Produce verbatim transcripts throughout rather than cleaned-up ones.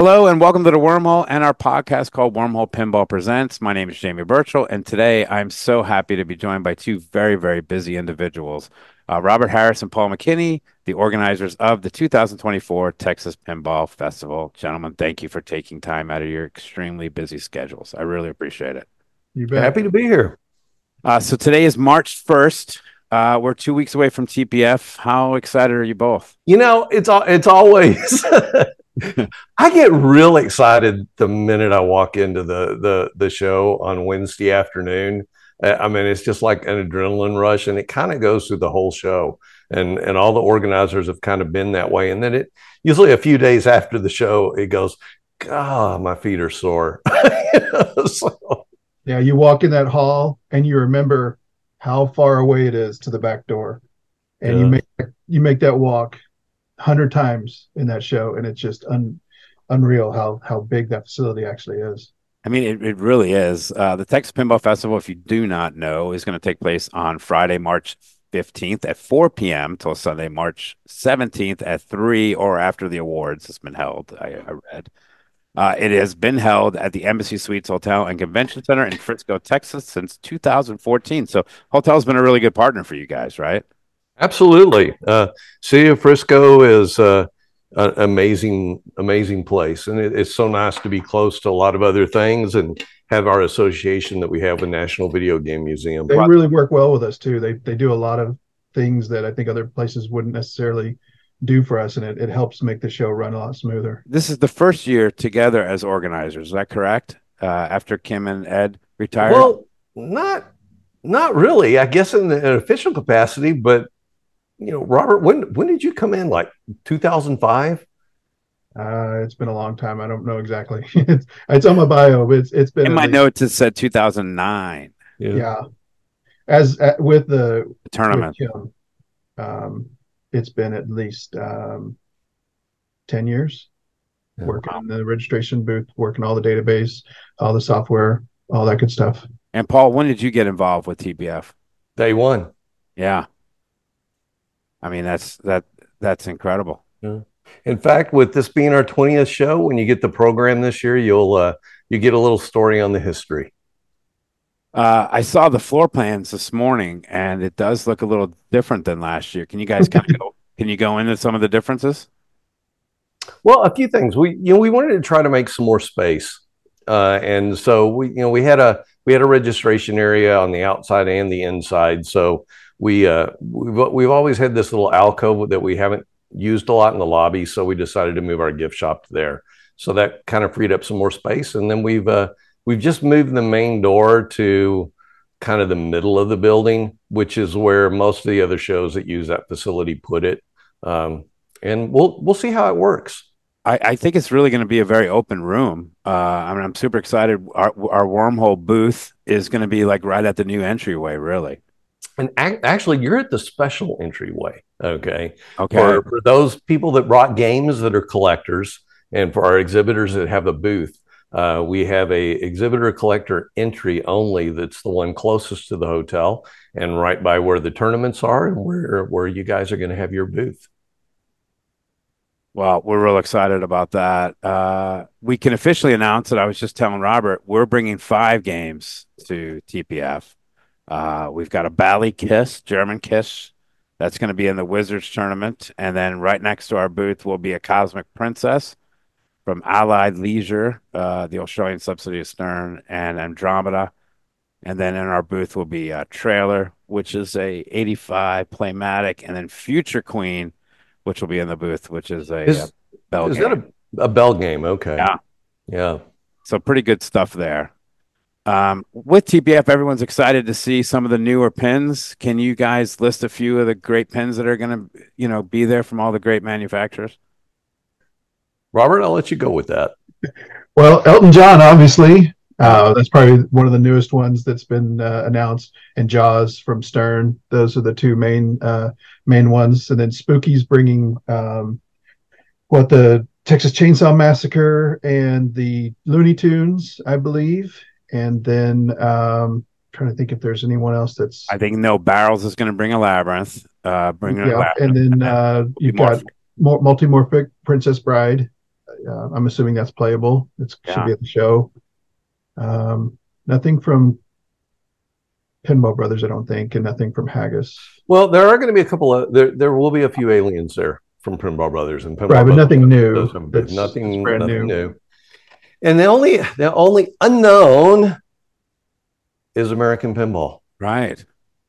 Hello and welcome to the Wormhole and our podcast called Wormhole Pinball Presents. My name is Jamie Burchell, and today I'm so happy to be joined by two very, very busy individuals, uh, Robert Harris and Paul McKinney, the organizers of the two thousand twenty-four Texas Pinball Festival. Gentlemen, thank you for taking time out of your extremely busy schedules. I really appreciate it. You bet. Happy to be here. Uh, so today is March first. Uh, we're two weeks away from T P F. How excited are you both? You know, it's all it's always I get real excited the minute I walk into the the the show on Wednesday afternoon. I mean, it's just like an adrenaline rush, and it kind of goes through the whole show. And and all the organizers have kind of been that way. And then it usually a few days after the show, it goes, God, my feet are sore. so. Yeah, you walk in that hall and you remember how far away it is to the back door, and yeah. you make you make that walk a hundred times in that show, and it's just un, unreal how how big that facility actually is. I mean, it, it really is. Uh, the Texas Pinball Festival, if you do not know, is going to take place on Friday, March fifteenth at four p.m. till Sunday, March seventeenth at three, or after the awards has been held, I, I read. Uh, it has been held at the Embassy Suites Hotel and Convention Center in Frisco, Texas since two thousand fourteen. So hotel's been a really good partner for you guys, right? Absolutely. Uh, City of Frisco is uh, an amazing, amazing place. And it, it's so nice to be close to a lot of other things and have our association that we have with National Video Game Museum. They really work well with us, too. They, they do a lot of things that I think other places wouldn't necessarily do for us, and it, it helps make the show run a lot smoother. This is the first year together as organizers. Is that correct? Uh, after Kim and Ed retired? Well, not not really. I guess in, the, in official capacity, but you know, Robert, when when did you come in? Like two thousand five? Uh, it's been a long time. I don't know exactly. it's, it's on my bio, but it's it's been. In my least, notes, it said two thousand nine. Yeah, yeah. as uh, with the, the tournament. With Kim, um, it's been at least um, ten years yeah. working wow. in the registration booth, working all the database, all the software, all that good stuff. And Paul, when did you get involved with T P F? Day one. Yeah. I mean, that's that that's incredible. Yeah. In fact, with this being our twentieth show, when you get the program this year, you'll uh, you get a little story on the history. Uh, I saw the floor plans this morning, and it does look a little different than last year. Can you guys kind of go? Can you go into some of the differences? Well, a few things. We you know we wanted to try to make some more space, uh, and so we you know we had a we had a registration area on the outside and the inside. So we uh, we've we've always had this little alcove that we haven't used a lot in the lobby. So we decided to move our gift shop there. So that kind of freed up some more space, and then we've. Uh, We've just moved the main door to kind of the middle of the building, which is where most of the other shows that use that facility put it. Um, and we'll we'll see how it works. I, I think it's really going to be a very open room. Uh, I mean, I'm super excited. Our, our wormhole booth is going to be like right at the new entryway, really. And ac- actually, you're at the special entryway. Okay. Okay. For, for those people that brought games that are collectors, and for our exhibitors that have a booth. Uh, we have a exhibitor collector entry only that's the one closest to the hotel and right by where the tournaments are and where, where you guys are going to have your booth. Well, we're real excited about that. Uh, we can officially announce that I was just telling Robert, we're bringing five games to T P F. Uh, we've got a Bally Kiss, German Kiss. That's going to be in the Wizards tournament. And then right next to our booth will be a Cosmic Princess from Allied Leisure, uh, the Australian subsidiary of Stern, and Andromeda. And then in our booth will be a Trailer, which is a eighty-five Playmatic, and then Future Queen, which will be in the booth, which is a, is, a bell is game. Is that a, a bell game? Okay. Yeah. Yeah. So pretty good stuff there. Um, with T P F, everyone's excited to see some of the newer pins. Can you guys list a few of the great pins that are going to, you know, be there from all the great manufacturers? Robert, I'll let you go with that. Well, Elton John, obviously. Uh, that's probably one of the newest ones that's been uh, announced. And Jaws from Stern. Those are the two main uh, main ones. And then Spooky's bringing um, what the Texas Chainsaw Massacre and the Looney Tunes, I believe. And then um, trying to think if there's anyone else that's. I think No Barrels is going to bring a Labyrinth. Uh, bring yeah, a Labyrinth. And then uh, you've got Multimorphic Princess Bride uh, I'm assuming that's playable. It Yeah. should be at the show. Um, nothing from Pinball Brothers, I don't think, and nothing from Haggis. Well, there are going to be a couple of there. There will be a few aliens there from Pinball Brothers and Pinball Right, but Brothers nothing new. does have a booth. That's, nothing, that's brand nothing new. new. And the only the only unknown is American Pinball. Right.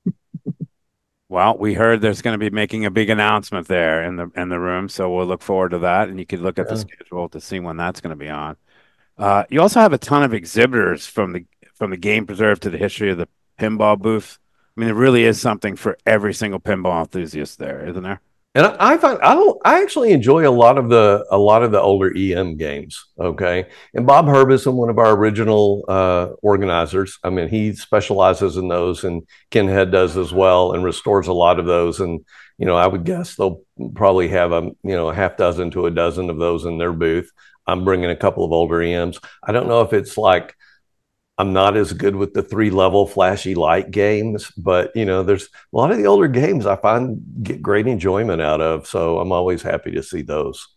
Well, we heard there's going to be making a big announcement there in the in the room, so we'll look forward to that. And you could look at the Yeah. schedule to see when that's going to be on. Uh, you also have a ton of exhibitors from the from the game preserve to the history of the pinball booth. I mean, there really is something for every single pinball enthusiast there, isn't there? And I, I find I don't I actually enjoy a lot of the a lot of the older E M games. Okay, and Bob Herbison, one of our original uh, organizers, I mean, he specializes in those, and Ken Head does as well, and restores a lot of those. And you know, I would guess they'll probably have a you know a half dozen to a dozen of those in their booth. I'm bringing a couple of older E Ms. I don't know if it's like I'm not as good with the three level flashy light games, but you know, there's a lot of the older games I find get great enjoyment out of. So I'm always happy to see those.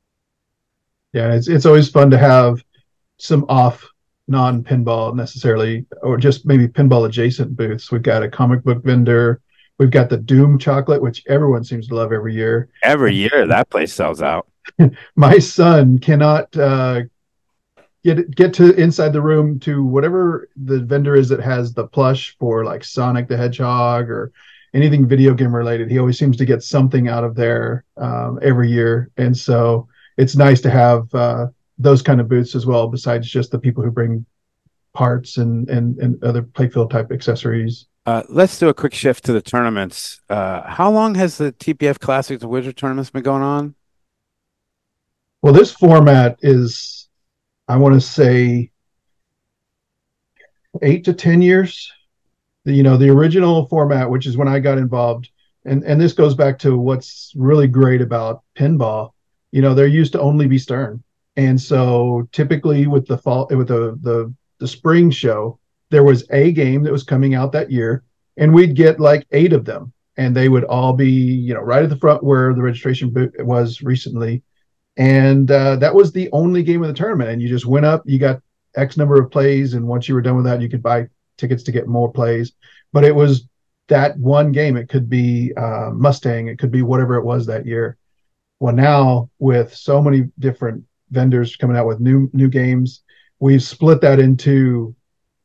Yeah, it's it's always fun to have some off non-pinball necessarily, or just maybe pinball adjacent booths. We've got a comic book vendor. We've got the Doom chocolate, which everyone seems to love every year. Every year that place sells out. My son cannot uh, get get to inside the room to whatever the vendor is that has the plush for like Sonic the Hedgehog or anything video game related. He always seems to get something out of there um, every year, and so it's nice to have uh, those kind of booths as well, besides just the people who bring parts and and, and other playfield type accessories. Uh, let's do a quick shift to the tournaments. Uh, how long has the T P F Classics Wizard tournaments been going on? Well, this format is, I want to say, eight to ten years. The, you know, the original format, which is when I got involved, and and this goes back to what's really great about pinball. You know, there used to only be Stern, and so typically with the fall, with the the the spring show, there was a game that was coming out that year, and we'd get like eight of them, and they would all be, you know, right at the front where the registration booth was recently. And uh, that was the only game of the tournament. And you just went up, you got X number of plays. And once you were done with that, you could buy tickets to get more plays. But it was that one game. It could be uh, Mustang. It could be whatever it was that year. Well, now with so many different vendors coming out with new new games, we've split that into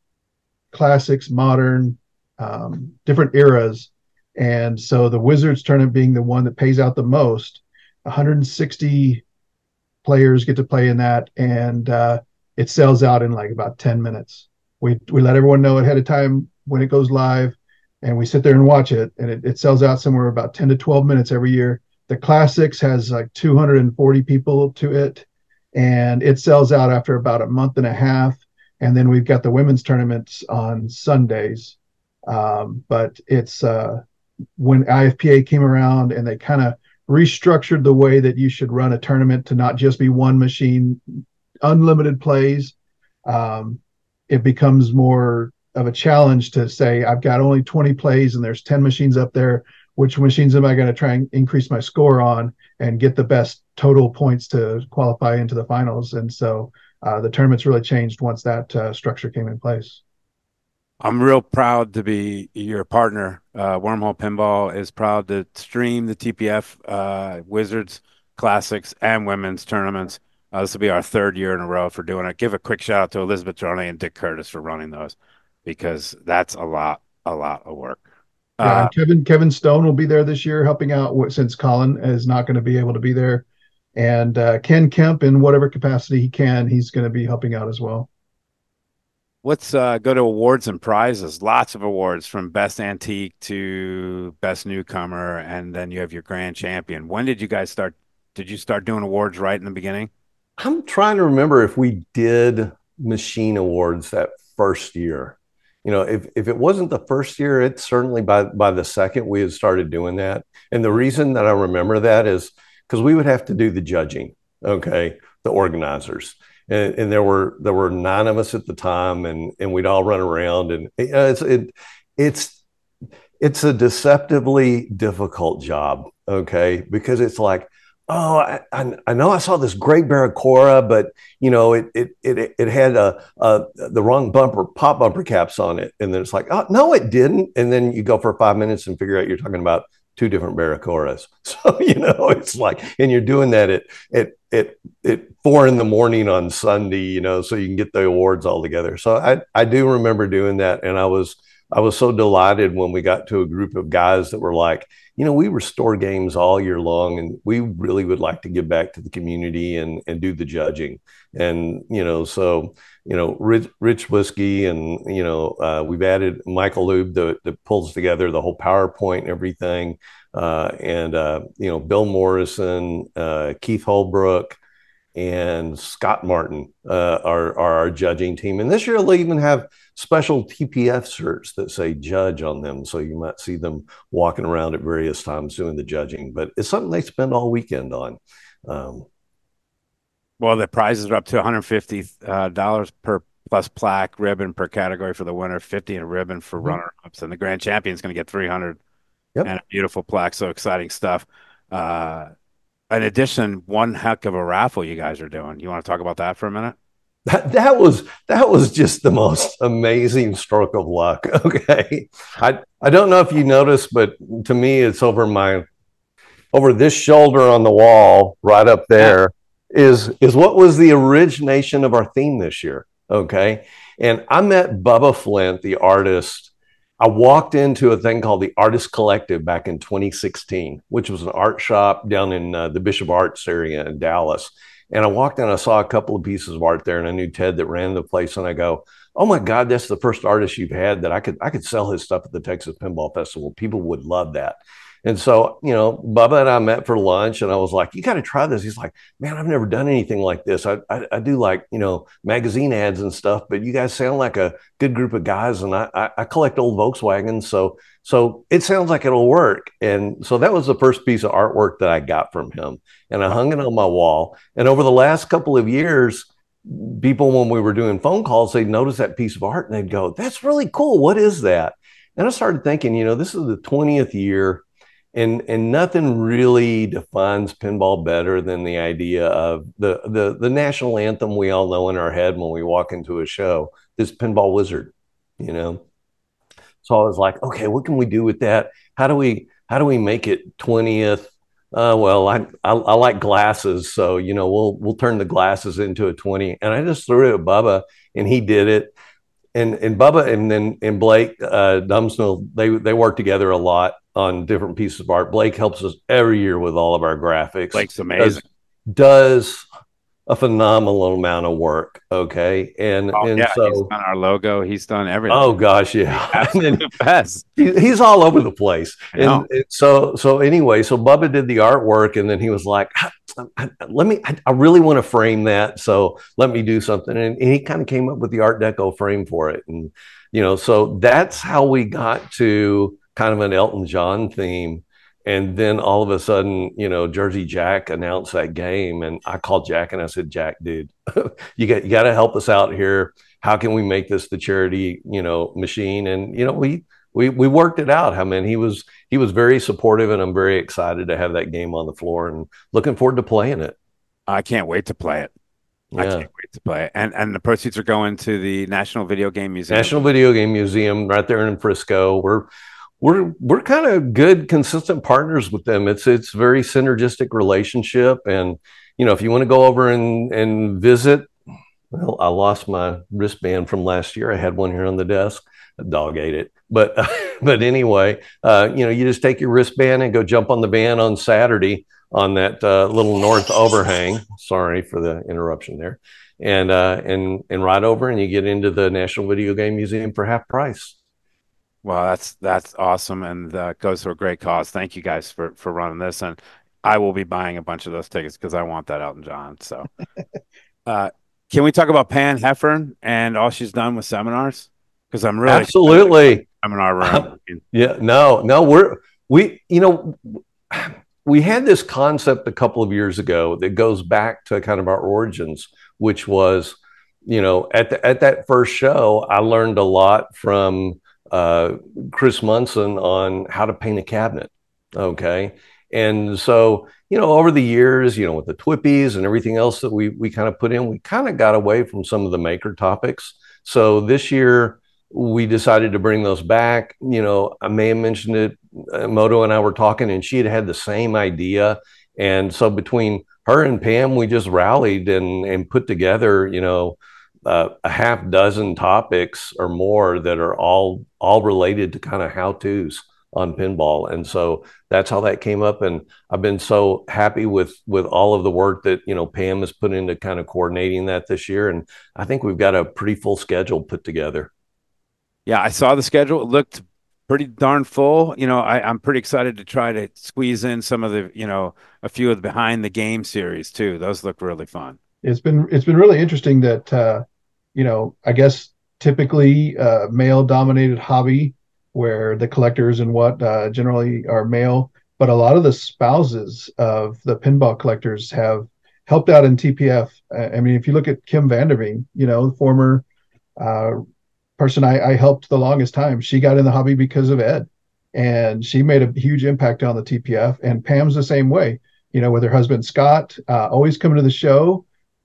classics, modern, um, different eras. And so the Wizards tournament being the one that pays out the most, one hundred sixty players get to play in that, and uh, it sells out in like about ten minutes. We we let everyone know ahead of time when it goes live, and we sit there and watch it, and it, it sells out somewhere about ten to twelve minutes every year. The Classics has like two hundred forty people to it, and it sells out after about a month and a half. And then we've got the women's tournaments on Sundays. Um, but it's uh, when I F P A came around and they kind of restructured the way that you should run a tournament to not just be one machine, unlimited plays. Um, it becomes more of a challenge to say, I've got only twenty plays and there's ten machines up there. Which machines am I going to try and increase my score on and get the best total points to qualify into the finals? And so uh, the tournament's really changed once that uh, structure came in place. I'm real proud to be your partner. Uh, Wormhole Pinball is proud to stream the T P F uh, Wizards Classics and women's tournaments. Uh, this will be our third year in a row for doing it. Give a quick shout out to Elizabeth Droney and Dick Curtis for running those, because that's a lot, a lot of work. Yeah, Uh, and Kevin Kevin Stone will be there this year helping out wh- since Colin is not going to be able to be there. And uh, Ken Kemp, in whatever capacity he can, he's going to be helping out as well. let's uh, go to awards and prizes. Lots of awards, from best antique to best newcomer, and then you have your grand champion. When did you guys start? Did you start doing awards right in the beginning? I'm trying to remember if we did machine awards that first year. You know, if, if it wasn't the first year, it's certainly by by the second we had started doing that. And the reason that I remember that is because we would have to do the judging, okay, the organizers. And, and there were there were nine of us at the time, and and we'd all run around, and you know, it's it it's it's a deceptively difficult job, okay, because it's like, Oh, I, I, I know I saw this great Barracora, but you know, it it it it had a, a the wrong bumper pop bumper caps on it, and then it's like, oh no, it didn't. And then you go for five minutes and figure out you're talking about two different Barracoras. So you know, it's like, and you're doing that at at at at four in the morning on Sunday, you know, so you can get the awards all together. So I I do remember doing that, and I was I was so delighted when we got to a group of guys that were like, you know, we restore games all year long, and we really would like to give back to the community and and do the judging. And you know, so you know, Rich, Rich Whiskey, and you know, uh, we've added Michael Lube that, that pulls together the whole PowerPoint and everything, uh, and uh, you know, Bill Morrison, uh, Keith Holbrook, and Scott Martin uh, are, are our judging team. And this year they'll even have special T P F shirts that say judge on them. So you might see them walking around at various times doing the judging, but it's something they spend all weekend on. Um, well, the prizes are up to one hundred fifty dollars uh, per plus plaque, ribbon per category for the winner, fifty and a ribbon for mm-hmm. runner-ups. And the grand champion is going to get three hundred yep. and a beautiful plaque. So exciting stuff. Uh, In addition, one heck of a raffle you guys are doing. You want to talk about that for a minute? That, that was that was just the most amazing stroke of luck. Okay, I I don't know if you noticed, but to me, it's over my over this shoulder on the wall, right up there, is is what was the origination of our theme this year. Okay, and I met Bubba Flint, the artist. I walked into a thing called the Artist Collective back in twenty sixteen, which was an art shop down in uh, the Bishop Arts area in Dallas. And I walked in, I saw a couple of pieces of art there, and I knew Ted that ran the place. And I go, "Oh my God, that's the first artist you've had that I could I could sell his stuff at the Texas Pinball Festival. People would love that." And so, you know, Bubba and I met for lunch, and I was like, "You got to try this." He's like, "Man, I've never done anything like this. I, I, I do like, you know, magazine ads and stuff, but you guys sound like a good group of guys, and I, I, I collect old Volkswagens, so so it sounds like it'll work." And so that was the first piece of artwork that I got from him, and I hung it on my wall. And over the last couple of years, people, when we were doing phone calls, they'd notice that piece of art, and they'd go, "That's really cool. What is that?" And I started thinking, you know, this is the twentieth year. And and nothing really defines pinball better than the idea of the, the the national anthem we all know in our head when we walk into a show, this Pinball Wizard, you know. So I was like, okay, what can we do with that? How do we how do we make it twentieth? Uh, well, I, I I like glasses, so you know we'll we'll turn the glasses into a twenty. And I just threw it at Bubba, and he did it. And and Bubba and then and Blake uh, Dumsnell, they they work together a lot on different pieces of art. Blake helps us every year with all of our graphics. Blake's amazing. Does, does a phenomenal amount of work. Okay, and oh, and yeah, so he's done our logo. He's done everything. Oh gosh, yeah, and then the best. He, he's all over the place. And, and so so anyway, so Bubba did the artwork, and then he was like, "Let me. I, I really want to frame that. So let me do something." And, and he kind of came up with the Art Deco frame for it, and you know, so that's how we got to kind of an Elton John theme. And then all of a sudden, you know, Jersey Jack announced that game, and I called Jack and I said, "Jack, dude, you got you got to help us out here. How can we make this the charity, you know, machine?" And you know, we we we worked it out. I mean, he was he was very supportive, and I'm very excited to have that game on the floor and looking forward to playing it. I can't wait to play it. Yeah. I can't wait to play it. And and the proceeds are going to the National Video Game Museum. National Video Game Museum, right there in Frisco. We're We're we're kind of good, consistent partners with them. It's it's very synergistic relationship, and you know, if you want to go over and and visit, well, I lost my wristband from last year. I had one here on the desk. A dog ate it, but but anyway, uh, you know, you just take your wristband and go jump on the van on Saturday on that uh, little north overhang. Sorry for the interruption there, and uh, and and ride over, and you get into the National Video Game Museum for half price. Well, that's that's awesome, and uh, goes to a great cause. Thank you guys for for running this, and I will be buying a bunch of those tickets because I want that Elton John. So, uh, can we talk about Pam Heffern and all she's done with seminars? Because I'm really absolutely seminar room. Yeah, no, no, we're we you know we had this concept a couple of years ago that goes back to kind of our origins, which was, you know, at the, at that first show, I learned a lot from Uh, Chris Munson on how to paint a cabinet. Okay. And so, you know, over the years, you know, with the Twippies and everything else that we we kind of put in, we kind of got away from some of the maker topics. So this year we decided to bring those back. You know, I may have mentioned it. Uh, Moto and I were talking, and she had had the same idea. And so between her and Pam, we just rallied and and put together, you know, uh, a half dozen topics or more that are all all related to kind of how tos on pinball. And so that's how that came up. And I've been so happy with with all of the work that, you know, Pam has put into kind of coordinating that this year. And I think we've got a pretty full schedule put together. Yeah, I saw the schedule. It looked pretty darn full. You know, I, I'm pretty excited to try to squeeze in some of the, you know, a few of the behind the game series too. Those look really fun. It's been it's been really interesting that uh, you know, I guess typically uh, male dominated hobby where the collectors and what uh, generally are male, but a lot of the spouses of the pinball collectors have helped out in T P F. I mean, if you look at Kim Vanderveen, you know, former uh, person I, I helped the longest time, she got in the hobby because of Ed, and she made a huge impact on the T P F. And Pam's the same way, you know, with her husband Scott, uh, always coming to the show.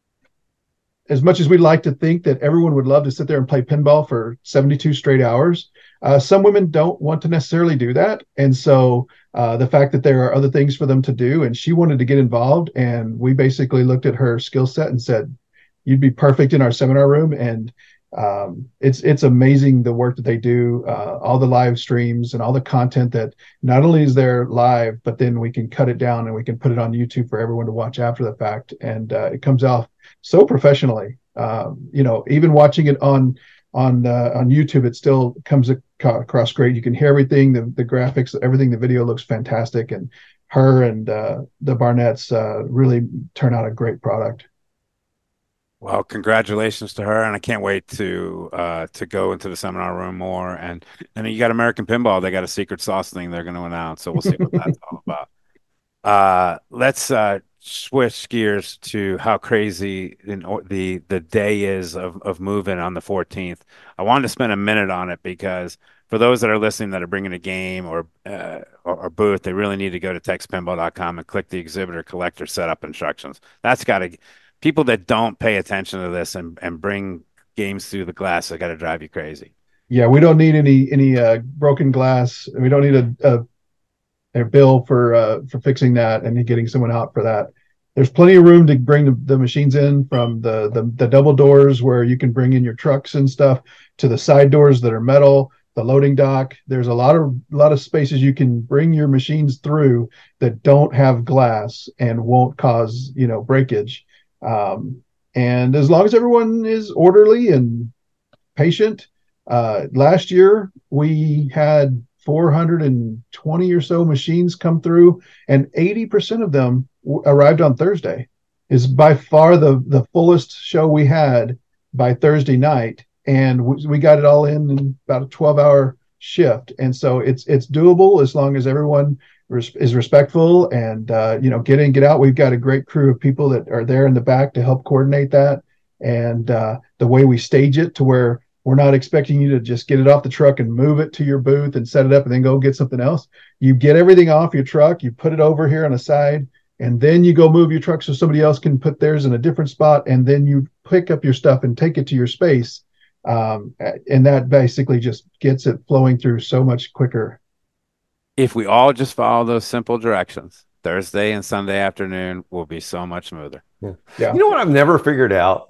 As much as we'd like to think that everyone would love to sit there and play pinball for seventy-two straight hours, uh, some women don't want to necessarily do that. And so uh, the fact that there are other things for them to do, and she wanted to get involved, and we basically looked at her skill set and said, you'd be perfect in our seminar room. And um, it's it's amazing the work that they do, uh, all the live streams and all the content that not only is there live, but then we can cut it down and we can put it on YouTube for everyone to watch after the fact. And uh, it comes off so professionally. Um, you know, even watching it on on uh, on YouTube, it still comes across great. You can hear everything, the the graphics, everything. The video looks fantastic, and her and uh, the Barnetts uh, really turn out a great product. Well, congratulations to her, and I can't wait to uh, to go into the seminar room more. And and you got American Pinball; they got a secret sauce thing they're going to announce, so we'll see what that's all about. Uh, let's uh, switch gears to how crazy in, the the day is of of moving on the fourteenth. I wanted to spend a minute on it because for those that are listening that are bringing a game or uh, or, or booth, they really need to go to texas pinball dot com and click the exhibitor collector setup instructions. That's got to people that don't pay attention to this and and bring games through the glass, they got to drive you crazy. Yeah, we don't need any any uh, broken glass. We don't need a, a a bill for uh, for fixing that and getting someone out for that. There's plenty of room to bring the, the machines in from the, the the double doors where you can bring in your trucks and stuff to the side doors that are metal, the loading dock. There's a lot of lot of spaces you can bring your machines through that don't have glass and won't cause, you know, breakage. Um, and as long as everyone is orderly and patient, uh, last year we had four hundred twenty or so machines come through, and eighty percent of them w- arrived on Thursday. Is by far the the fullest show we had by Thursday night, and we, we got it all in in about a twelve hour shift. And so it's it's doable as long as everyone res- is respectful and uh, you know, get in, get out. We've got a great crew of people that are there in the back to help coordinate that, and uh, the way we stage it to where we're not expecting you to just get it off the truck and move it to your booth and set it up and then go get something else. You get everything off your truck, you put it over here on the side, and then you go move your truck so somebody else can put theirs in a different spot, and then you pick up your stuff and take it to your space. Um, and that basically just gets it flowing through so much quicker. If we all just follow those simple directions, Thursday and Sunday afternoon will be so much smoother. Yeah. Yeah. You know what I've never figured out?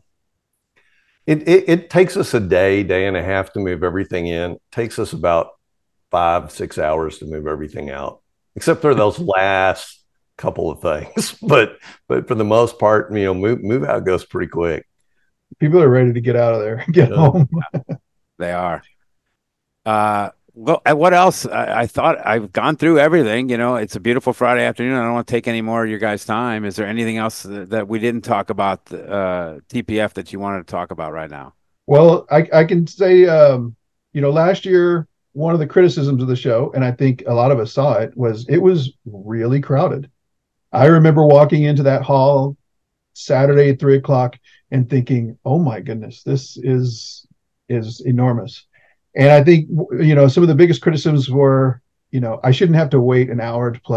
It, it it takes us a day, day and a half to move everything in. It takes us about five, six hours to move everything out, except for those last couple of things. But but for the most part, you know, move move out goes pretty quick. People are ready to get out of there, get yeah. home. They are. Uh, well, what else? I, I thought I've gone through everything. You know, it's a beautiful Friday afternoon. I don't want to take any more of your guys' time. Is there anything else that, that we didn't talk about uh, T P F that you wanted to talk about right now? Well, I, I can say, um, you know, last year, one of the criticisms of the show, and I think a lot of us saw it, was it was really crowded. I remember walking into that hall Saturday at three o'clock and thinking, oh my goodness, this is is enormous. And I think, you know, some of the biggest criticisms were, you know, I shouldn't have to wait an hour to play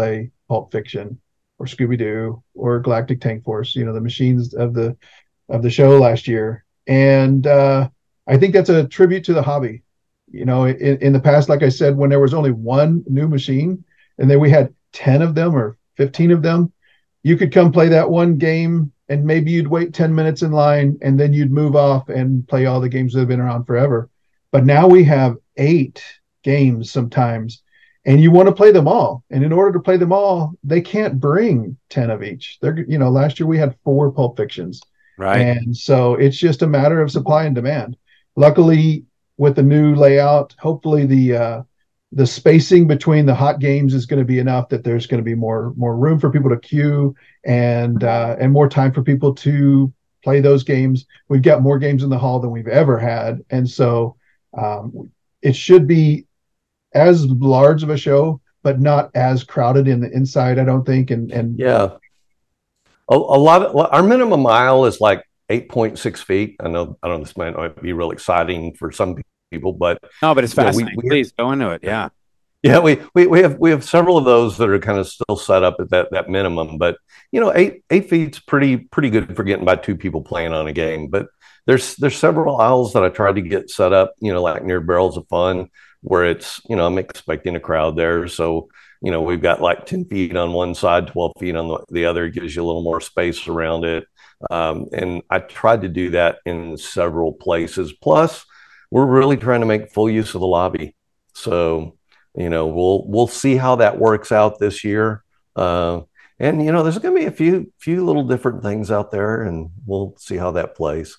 Pulp Fiction or Scooby Doo or Galactic Tank Force. You know, the machines of the of the show last year, and uh, I think that's a tribute to the hobby. You know, in, in the past, like I said, when there was only one new machine, and then we had ten of them or fifteen of them, you could come play that one game, and maybe you'd wait ten minutes in line, and then you'd move off and play all the games that have been around forever. But now we have eight games sometimes, and you want to play them all. And in order to play them all, they can't bring ten of each. They're, you know, last year we had four Pulp Fictions. Right. And so it's just a matter of supply and demand. Luckily, with the new layout, hopefully the uh, the spacing between the hot games is going to be enough that there's going to be more more room for people to queue, and uh, and more time for people to play those games. We've got more games in the hall than we've ever had, and so um, it should be as large of a show, but not as crowded in the inside, I don't think. And and yeah. A, a lot of our minimum mile is like eight point six feet. I know, I don't know, this might not be real exciting for some people, but no, but it's fascinating. You know, we, we, Please go into it. Yeah. Yeah. We, we, we have, we have several of those that are kind of still set up at that, that minimum, but you know, eight, eight feet's pretty, pretty good for getting by two people playing on a game. But there's, there's several aisles that I tried to get set up, you know, like near Barrels of Fun, where it's, you know, I'm expecting a crowd there. So, you know, we've got like ten feet on one side, twelve feet on the, the other. It gives you a little more space around it. Um, and I tried to do that in several places. Plus, we're really trying to make full use of the lobby. So, you know, we'll we'll see how that works out this year. Uh, and, you know, there's going to be a few few little different things out there, and we'll see how that plays.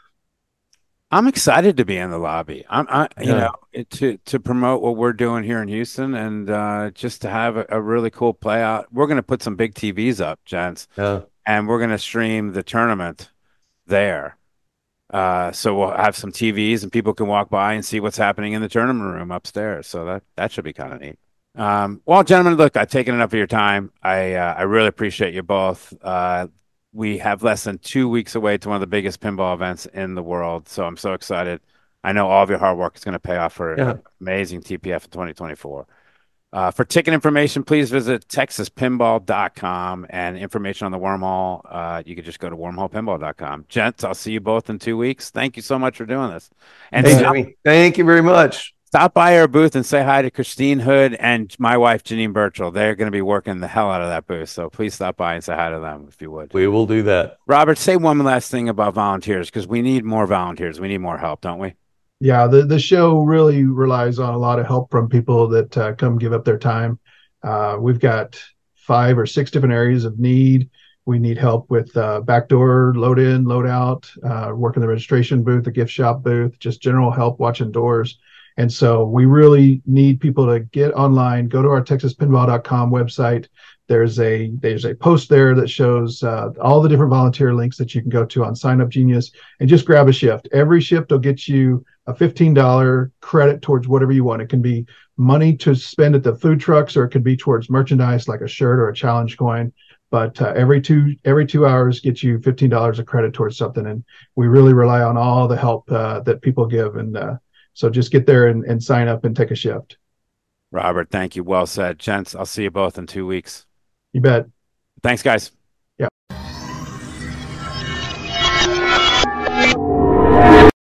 I'm excited to be in the lobby. I'm, I, you Yeah. know, to to promote what we're doing here in Houston, and uh, just to have a, a really cool play out. We're going to put some big T Vs up, gents, Yeah. and we're going to stream the tournament there. Uh, so we'll have some T Vs, and people can walk by and see what's happening in the tournament room upstairs. So that that should be kind of neat. Um, well, gentlemen, look, I've taken enough of your time. I uh, I really appreciate you both. Uh, we have less than two weeks away to one of the biggest pinball events in the world, so I'm so excited. I know all of your hard work is going to pay off for Yeah. an amazing T P F in twenty twenty-four. Uh, for ticket information, please visit texas pinball dot com, and information on the wormhole, uh, you could just go to wormhole pinball dot com. Gents, I'll see you both in two weeks. Thank you so much for doing this. And Hey, stop, Jimmy, thank you very much. stop by our booth and say hi to Christine Hood and my wife, Janine Birchall. They're going to be working the hell out of that booth, so please stop by and say hi to them if you would. We will do that. Robert, say one last thing about volunteers, because we need more volunteers. We need more help, don't we? yeah, the the show really relies on a lot of help from people that uh, come give up their time. Uh, we've got five or six different areas of need. We need help with uh, backdoor load in, load out, uh, working the registration booth, the gift shop booth, just general help watching doors. And so we really need people to get online, go to our texas pinball dot com website. There's a there's a post there that shows uh, all the different volunteer links that you can go to on Sign Up Genius, and just grab a shift. Every shift will get you a fifteen dollars credit towards whatever you want. It can be money to spend at the food trucks, or it could be towards merchandise like a shirt or a challenge coin. But uh, every two every two hours gets you fifteen dollars of credit towards something. And we really rely on all the help uh, that people give. And uh, so just get there and, and sign up and take a shift. Robert, thank you. Well said. Gents, I'll see you both in two weeks. You bet. Thanks, guys. Yeah.